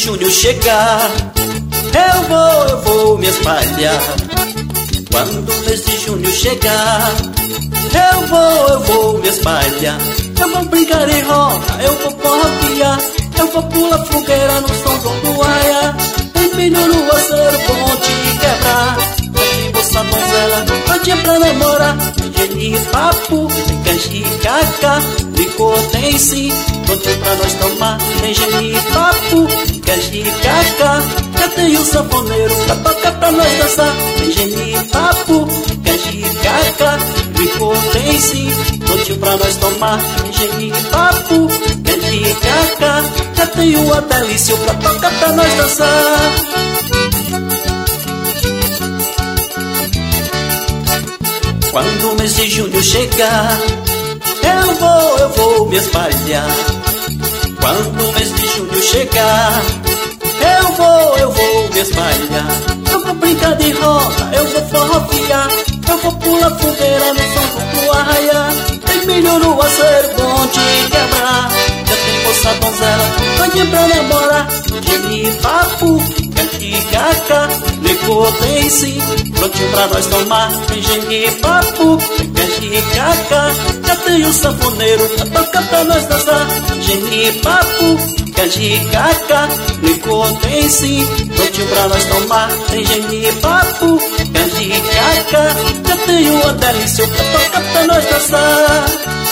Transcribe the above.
junho chegar, eu vou me espalhar. Quando o mês de junho chegar, eu vou me espalhar. Eu vou brincar em roda, eu vou porroquear, eu vou pular fogueira no São João do Arraiá. Tem milho no aceiro bom de quebrar, tem moça donzela, todinha pra namorar. Tem papo, tem canjicaca, licor tem sim, prontinho pra nós tomar. Tem genipapo, tem canjicaca, já tem o sanfoneiro pra tocar pra nós dançar. Tem genipapo, canjicaca, licor tem sim, prontinho pra nós tomar. Tem genipapo, canjicaca, já tem o Adelício pra tocar pra nós dançar. Quando o mês de junho chegar, eu vou me espalhar. Quando o mês de junho chegar, eu vou me espalhar. Eu vou brincar de roda, eu vou forrofiar, eu vou pular fogueira no São João do Arraiá. Tem milho no aceiro bom de quebrar, já tem moça donzela, todinha pra namorar. Genipapo, canjicaca, licor tem sim, prontinho pra nós tomar. Tem genipapo, tem canjicaca, já tem o sanfoneiro pra tocar pra nós dançar. Genipapo, canjicaca, licor tem sim, prontinho pra nós tomar. Tem genipapo, canjicaca, já tem o Adelício pra tocar pra nós dançar.